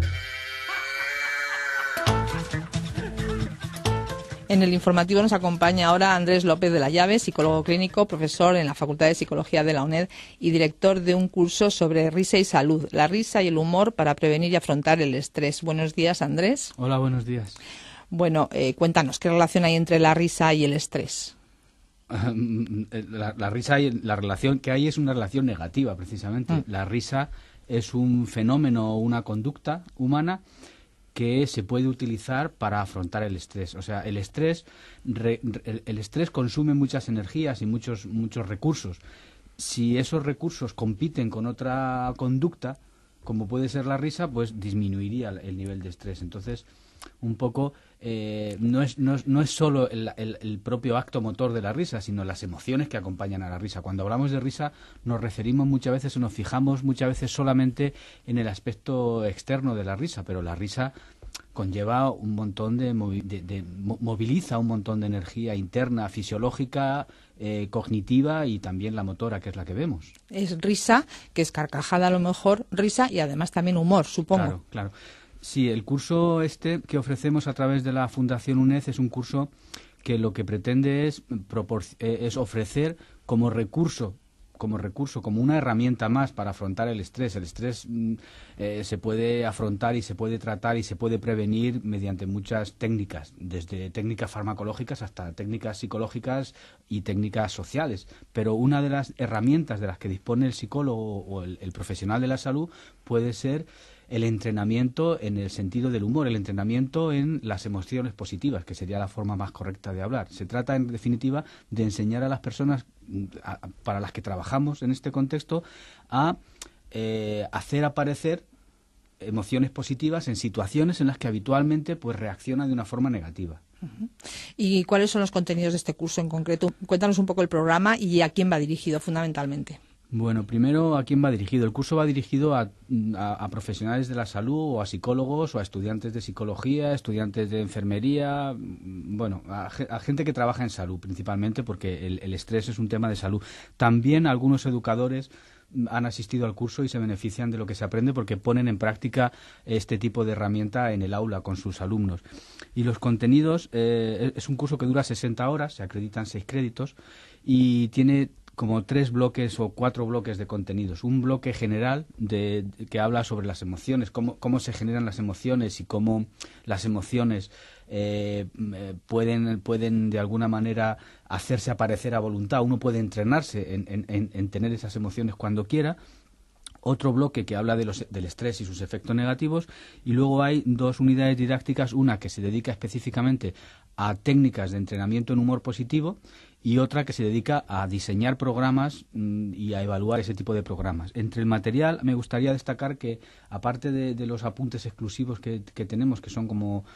En el informativo nos acompaña ahora Andrés López de la Llave, psicólogo clínico, profesor en la Facultad de Psicología de la UNED y director de un curso sobre risa y salud, la risa y el humor para prevenir y afrontar el estrés. Buenos días, Andrés. Hola, buenos días. Bueno, cuéntanos, ¿qué relación hay entre la risa y el estrés? La risa y la relación que hay es una relación negativa, precisamente. La risa es un fenómeno o una conducta humana que se puede utilizar para afrontar el estrés. O sea, el estrés consume muchas energías y muchos recursos. Si esos recursos compiten con otra conducta, como puede ser la risa, pues disminuiría el nivel de estrés. Entonces, un poco, no es solo el propio acto motor de la risa, sino las emociones que acompañan a la risa. Cuando hablamos de risa nos referimos muchas veces o nos fijamos muchas veces solamente en el aspecto externo de la risa, pero la risa conlleva un montón moviliza un montón de energía interna, fisiológica, cognitiva y también la motora, que es la que vemos. Es risa, que es carcajada a lo mejor, risa y además también humor, supongo. Claro. Sí, el curso que ofrecemos a través de la Fundación UNED es un curso que lo que pretende es ofrecer como recurso, como una herramienta más para afrontar el estrés. El estrés se puede afrontar y se puede tratar y se puede prevenir mediante muchas técnicas, desde técnicas farmacológicas hasta técnicas psicológicas y técnicas sociales. Pero una de las herramientas de las que dispone el psicólogo o el profesional de la salud puede ser el entrenamiento en el sentido del humor, el entrenamiento en las emociones positivas, que sería la forma más correcta de hablar. Se trata, en definitiva, de enseñar a las personas para las que trabajamos en este contexto a hacer aparecer emociones positivas en situaciones en las que habitualmente pues reaccionan de una forma negativa. ¿Y cuáles son los contenidos de este curso en concreto? Cuéntanos un poco el programa y a quién va dirigido fundamentalmente. Bueno, primero, ¿a quién va dirigido? El curso va dirigido a profesionales de la salud o a psicólogos o a estudiantes de psicología, estudiantes de enfermería, bueno, a gente que trabaja en salud principalmente, porque el estrés es un tema de salud. También algunos educadores han asistido al curso y se benefician de lo que se aprende porque ponen en práctica este tipo de herramienta en el aula con sus alumnos. Y los contenidos, es un curso que dura 60 horas, se acreditan 6 créditos y tiene como 3 bloques o 4 bloques de contenidos. Un bloque general que habla sobre las emociones, cómo se generan las emociones y cómo las emociones pueden de alguna manera hacerse aparecer a voluntad. Uno puede entrenarse en tener esas emociones cuando quiera. Otro bloque que habla del estrés y sus efectos negativos, y luego hay 2 unidades didácticas, una que se dedica específicamente a técnicas de entrenamiento en humor positivo y otra que se dedica a diseñar programas y a evaluar ese tipo de programas. Entre el material me gustaría destacar que, aparte de los apuntes exclusivos que tenemos, que son como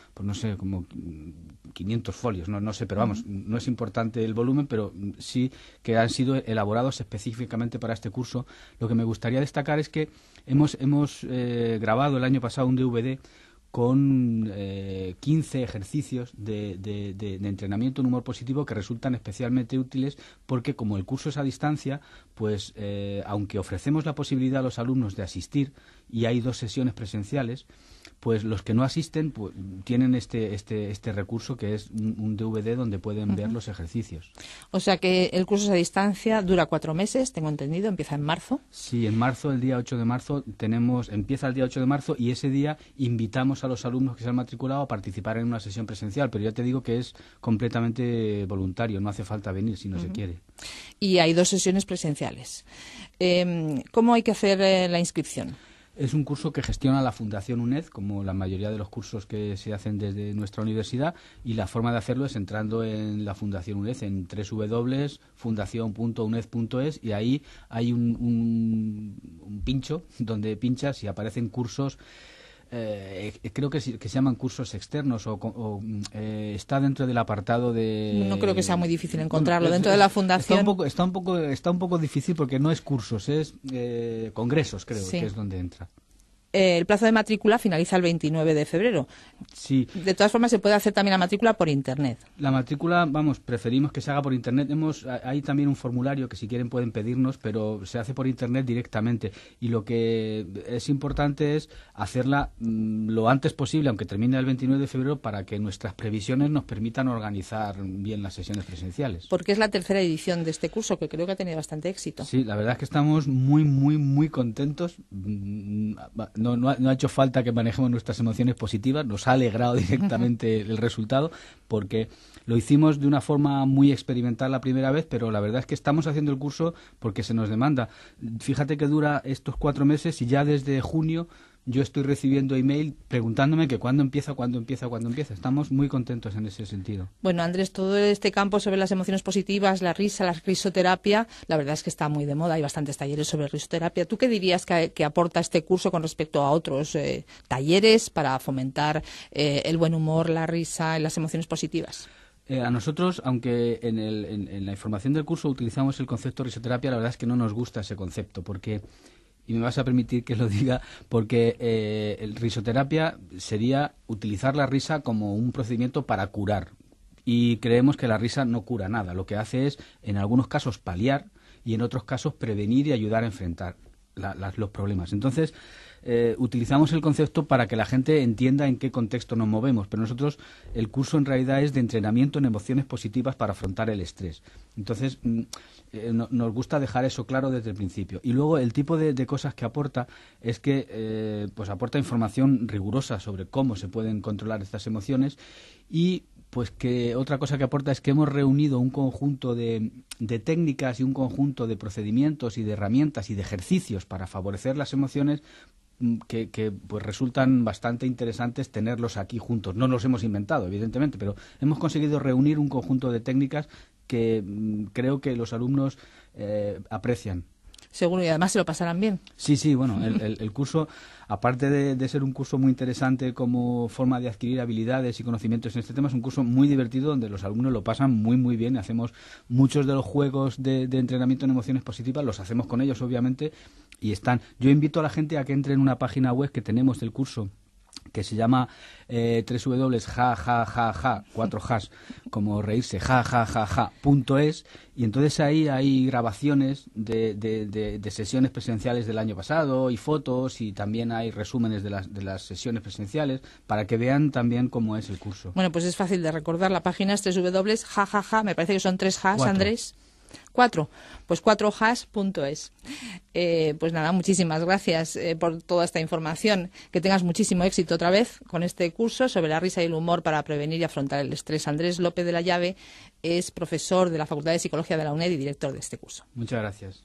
500 folios, no sé, pero vamos, no es importante el volumen, pero sí que han sido elaborados específicamente para este curso. Lo que me gustaría destacar es que hemos grabado el año pasado un DVD con 15 ejercicios de entrenamiento en humor positivo que resultan especialmente útiles porque, como el curso es a distancia, pues aunque ofrecemos la posibilidad a los alumnos de asistir y hay 2 sesiones presenciales, pues los que no asisten pues, tienen este recurso que es un DVD donde pueden ver los ejercicios. O sea que el curso es a distancia, dura 4 meses, tengo entendido, empieza en marzo. Sí, en marzo, el día 8 de marzo, empieza el día 8 de marzo y ese día invitamos a los alumnos que se han matriculado a participar en una sesión presencial, pero ya te digo que es completamente voluntario, no hace falta venir si no se quiere. Y hay 2 sesiones presenciales. ¿Cómo hay que hacer la inscripción? Es un curso que gestiona la Fundación UNED, como la mayoría de los cursos que se hacen desde nuestra universidad, y la forma de hacerlo es entrando en la Fundación UNED en www.fundacion.uned.es y ahí hay un pincho donde pinchas y aparecen cursos. Creo que se llaman cursos externos o está dentro del apartado de... No creo que sea muy difícil encontrarlo dentro de la fundación. Está un poco difícil porque no es cursos, es congresos, creo, sí, que es donde entra. El plazo de matrícula finaliza el 29 de febrero. Sí. De todas formas, se puede hacer también la matrícula por Internet. La matrícula, vamos, preferimos que se haga por Internet. Hay también un formulario que si quieren pueden pedirnos, pero se hace por Internet directamente. Y lo que es importante es hacerla lo antes posible, aunque termine el 29 de febrero, para que nuestras previsiones nos permitan organizar bien las sesiones presenciales. Porque es la tercera edición de este curso, que creo que ha tenido bastante éxito. Sí, la verdad es que estamos muy, muy, muy contentos. No ha hecho falta que manejemos nuestras emociones positivas, nos ha alegrado directamente el resultado, porque lo hicimos de una forma muy experimental la primera vez, pero la verdad es que estamos haciendo el curso porque se nos demanda. Fíjate que dura estos 4 meses y ya desde junio yo estoy recibiendo email preguntándome que cuándo empieza. Estamos muy contentos en ese sentido. Bueno, Andrés, todo este campo sobre las emociones positivas, la risa, la risoterapia, la verdad es que está muy de moda. Hay bastantes talleres sobre risoterapia. ¿Tú qué dirías que aporta este curso con respecto a otros talleres para fomentar el buen humor, la risa y las emociones positivas? A nosotros, aunque en la información del curso utilizamos el concepto risoterapia, la verdad es que no nos gusta ese concepto, porque... Y me vas a permitir que lo diga, porque el risoterapia sería utilizar la risa como un procedimiento para curar. Y creemos que la risa no cura nada. Lo que hace es, en algunos casos, paliar y en otros casos prevenir y ayudar a enfrentar los problemas. Entonces, utilizamos el concepto para que la gente entienda en qué contexto nos movemos, pero nosotros el curso en realidad es de entrenamiento en emociones positivas para afrontar el estrés. Entonces, nos gusta dejar eso claro desde el principio. Y luego el tipo de cosas que aporta es que pues aporta información rigurosa sobre cómo se pueden controlar estas emociones y pues que otra cosa que aporta es que hemos reunido un conjunto de técnicas y un conjunto de procedimientos y de herramientas y de ejercicios para favorecer las emociones que pues resultan bastante interesantes tenerlos aquí juntos. No los hemos inventado, evidentemente, pero hemos conseguido reunir un conjunto de técnicas que creo que los alumnos aprecian. Seguro, y además se lo pasarán bien. Sí, bueno, el curso, aparte de ser un curso muy interesante como forma de adquirir habilidades y conocimientos en este tema, es un curso muy divertido donde los alumnos lo pasan muy, muy bien. Hacemos muchos de los juegos de entrenamiento en emociones positivas, los hacemos con ellos, obviamente, y están. Yo invito a la gente a que entre en una página web que tenemos del curso, que se llama www.ja, 4 has, como reírse, ja.es, y entonces ahí hay grabaciones de sesiones presenciales del año pasado y fotos, y también hay resúmenes de las sesiones presenciales para que vean también cómo es el curso. Bueno, pues es fácil de recordar. La página es www.ja, me parece que son 3 has, 4. Andrés. 4, pues 4has.es. Pues nada, muchísimas gracias por toda esta información. Que tengas muchísimo éxito otra vez con este curso sobre la risa y el humor para prevenir y afrontar el estrés. Andrés López de la Llave es profesor de la Facultad de Psicología de la UNED y director de este curso. Muchas gracias.